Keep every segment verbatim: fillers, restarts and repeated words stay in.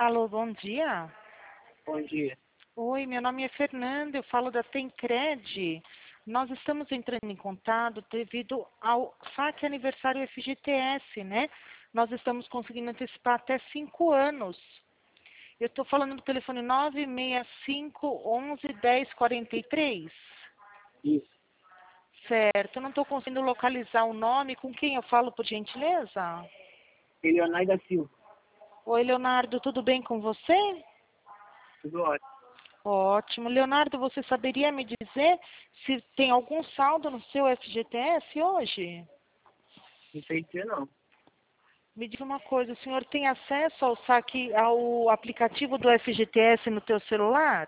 Alô, bom dia. Bom dia. Oi, meu nome é Fernanda, eu falo da Tencred. Nós estamos entrando em contato devido ao saque aniversário F G T S, né? Nós estamos conseguindo antecipar até cinco anos. Eu estou falando do telefone nove seis cinco, onze, dez, quarenta e três. Isso. Certo, eu não estou conseguindo localizar o nome. Com quem eu falo, por gentileza? Leonardo da Silva. Oi, Leonardo, tudo bem com você? Tudo ótimo. Ótimo. Leonardo, você saberia me dizer se tem algum saldo no seu F G T S hoje? Não sei dizer não. Me diga uma coisa, o senhor tem acesso ao saque, ao aplicativo do F G T S no teu celular?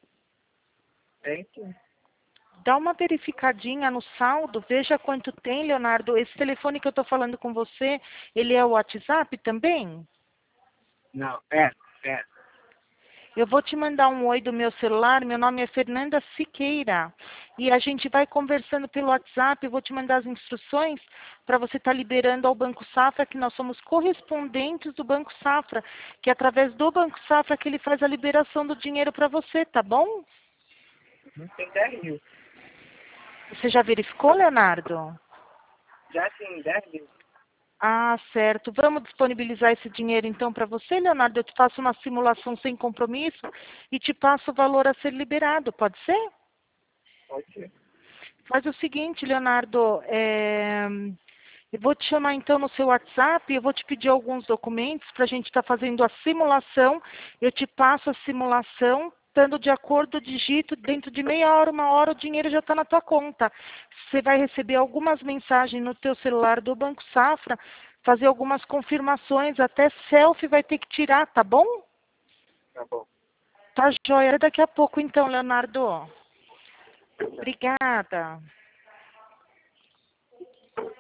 Tem sim. Dá uma verificadinha no saldo, veja quanto tem, Leonardo. Esse telefone que eu estou falando com você, ele é o WhatsApp também? Não, é, é. Eu vou te mandar um oi do meu celular, meu nome é Fernanda Siqueira. E a gente vai conversando pelo WhatsApp, eu vou te mandar as instruções para você estar liberando ao Banco Safra, que nós somos correspondentes do Banco Safra, que é através do Banco Safra que ele faz a liberação do dinheiro para você, tá bom? Uhum. Tem dez mil. Você já verificou, Leonardo? Já tem dez mil. Ah, certo. Vamos disponibilizar esse dinheiro então para você, Leonardo? Eu te faço uma simulação sem compromisso e te passo o valor a ser liberado, pode ser? Pode ser. Faz o seguinte, Leonardo, é, eu vou te chamar então no seu WhatsApp, eu vou te pedir alguns documentos para a gente estar fazendo a simulação. Eu te passo a simulação, estando de acordo, digito, dentro de meia hora, uma hora, o dinheiro já está na tua conta. Você vai receber algumas mensagens no teu celular do Banco Safra, fazer algumas confirmações, até selfie vai ter que tirar, tá bom? Tá bom. Tá joia. Daqui a pouco então, Leonardo. Obrigada.